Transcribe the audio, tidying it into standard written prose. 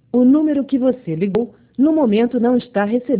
O número que você ligou no momento não está recebendo